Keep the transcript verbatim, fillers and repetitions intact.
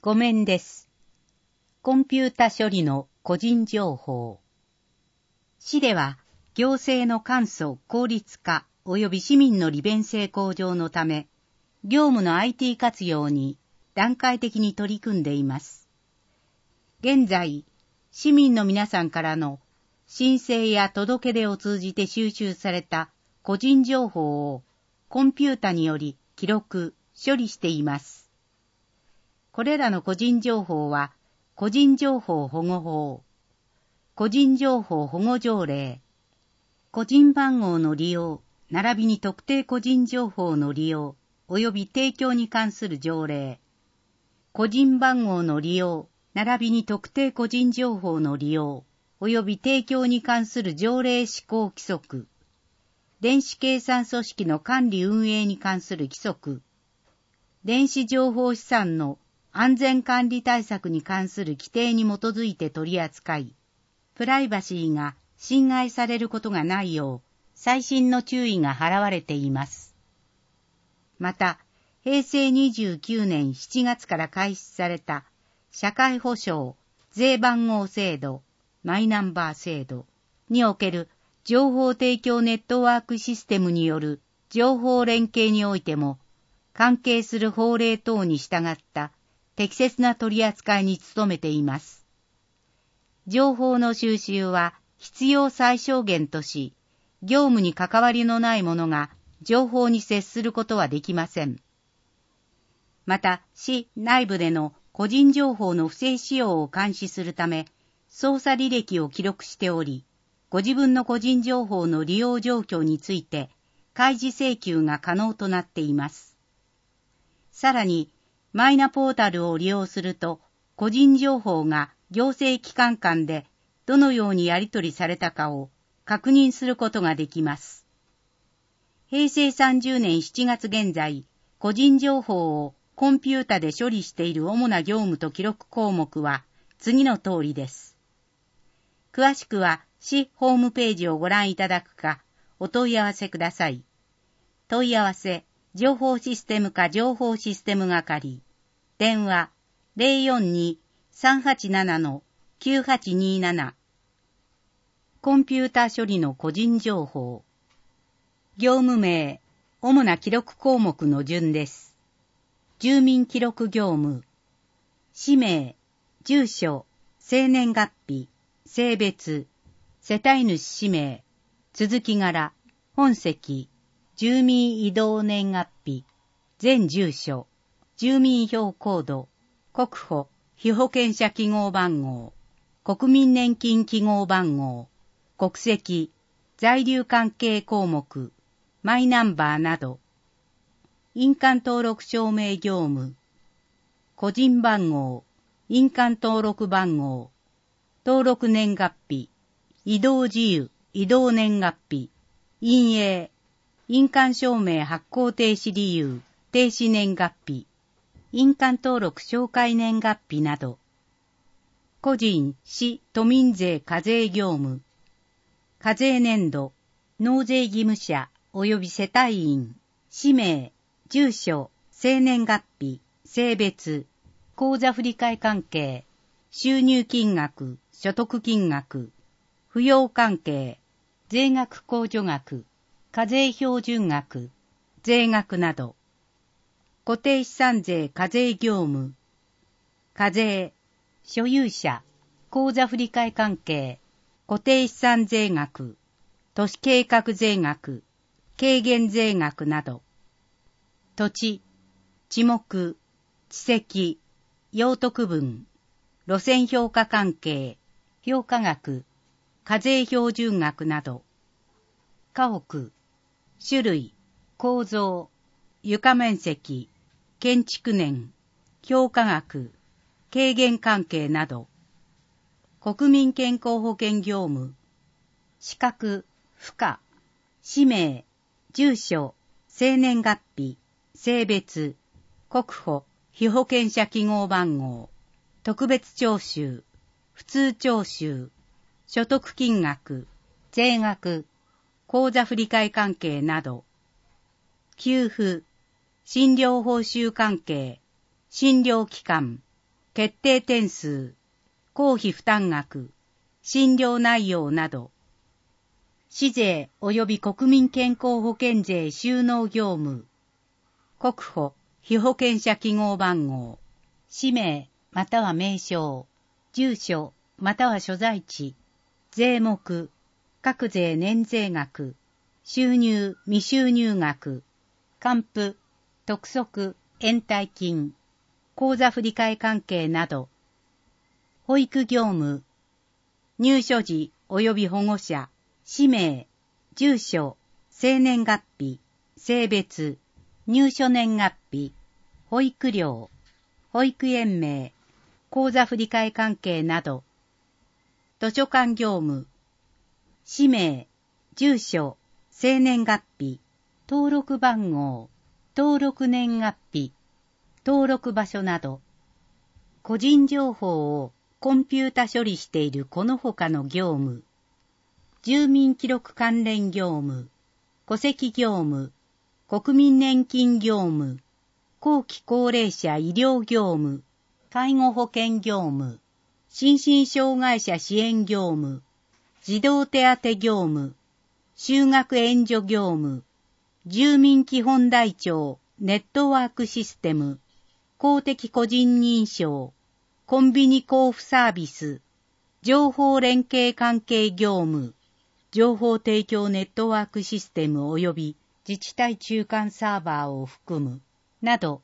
ごめんです。コンピュータ処理の個人情報。市では、行政の簡素効率化及び市民の利便性向上のため、業務の アイティー 活用に段階的に取り組んでいます。現在、市民の皆さんからの申請や届け出を通じて収集された個人情報をコンピュータにより記録、処理しています。これらの個人情報は、個人情報保護法、個人情報保護条例、個人番号の利用、並びに特定個人情報の利用、及び提供に関する条例、個人番号の利用、並びに特定個人情報の利用、及び提供に関する条例施行規則、電子計算組織の管理運営に関する規則、電子情報資産の安全管理対策に関する規定に基づいて取り扱い、プライバシーが侵害されることがないよう、細心の注意が払われています。また、へいせいにじゅうきゅうねんしちがつから開始された社会保障税番号制度、マイナンバー制度における情報提供ネットワークシステムによる情報連携においても、関係する法令等に従った適切な取り扱いに努めています。情報の収集は必要最小限とし、業務に関わりのない者が情報に接することはできません。また、市内部での個人情報の不正使用を監視するため、操作履歴を記録しており、ご自分の個人情報の利用状況について、開示請求が可能となっています。さらに、マイナポータルを利用すると、個人情報が行政機関間でどのようにやり取りされたかを確認することができます。へいせいさんじゅうねんしちがつ現在、個人情報をコンピュータで処理している主な業務と記録項目は次の通りです。詳しくは市ホームページをご覧いただくか、お問い合わせください。問い合わせ、情報システム課情報システム係。電話 ゼロよんに さんはちなな きゅうはちになな。コンピュータ処理の個人情報。業務名、主な記録項目の順です。住民記録業務。氏名、住所、生年月日、性別、世帯主氏名、続き柄、本籍、住民移動年月日、全住所、住民票コード、国保、被保険者記号番号、国民年金記号番号、国籍、在留関係項目、マイナンバーなど、印鑑登録証明業務、個人番号、印鑑登録番号、登録年月日、移動自由、移動年月日、印影、印鑑証明発行停止理由、停止年月日、印鑑登録照会年月日など、個人、市、都民税課税業務、課税年度、納税義務者及び世帯員、氏名、住所、生年月日、性別、口座振替関係、収入金額、所得金額、扶養関係、税額控除額、課税標準額、税額など、固定資産税課税業務、課税、所有者、口座振替関係、固定資産税額、都市計画税額、軽減税額など、土地、地目、地籍、用途分、路線評価関係、評価額、課税標準額など、家屋、種類、構造、床面積、建築年、評価額、軽減関係など、国民健康保険業務、資格、負荷、氏名、住所、生年月日、性別、国保、被保険者記号番号、特別徴収、普通徴収、所得金額、税額、口座振替関係など、給付、診療報酬関係、診療期間、 決定点数、公費負担額、診療内容など、市税及び国民健康保険税収納業務、国保、被保険者記号番号、氏名または名称、住所または所在地、税目、各税年税額、収入未収入額、還付、督促、延滞金、口座振替関係など、保育業務、入所時及び保護者、氏名、住所、生年月日、性別、入所年月日、保育料、保育園名、口座振替関係など、図書館業務、氏名、住所、生年月日、登録番号、登録年月日、登録場所など、個人情報をコンピュータ処理しているこの他の業務、住民記録関連業務、戸籍業務、国民年金業務、後期高齢者医療業務、介護保険業務、心身障害者支援業務、児童手当業務、就学援助業務、住民基本台帳ネットワークシステム、公的個人認証、コンビニ交付サービス、情報連携関係業務、情報提供ネットワークシステム及び自治体中間サーバーを含む、など、